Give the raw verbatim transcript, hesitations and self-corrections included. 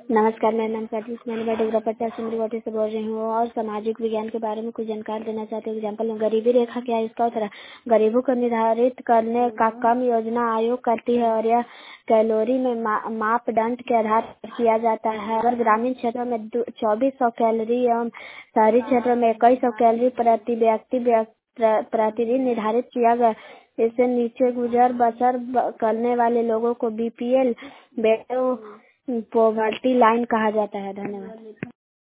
नमस्कार, मेरा नाम सतीश, मैंने बड़ोदरा पचास सिमरीवाटी से बोल रही हूँ और सामाजिक विज्ञान के बारे में कुछ जानकारी देना चाहती हूँ। एग्जाम्पल में गरीबी रेखा क्या है, इसका उत्तर है गरीबों को निर्धारित करने का काम योजना आयोग करती है और यह कैलोरी में मा, मापदंड के आधार पर किया जाता है। अगर ग्रामीण क्षेत्रों में चौबीस सौ कैलोरी एवं शहरी क्षेत्रों में इक्कीस सौ कैलोरी प्रति व्यक्ति प्रतिदिन निर्धारित किया गया। इससे नीचे गुजर बसर करने वाले लोगों को बीपीएल बेटो पॉवर्टी लाइन कहा जाता है। धन्यवाद।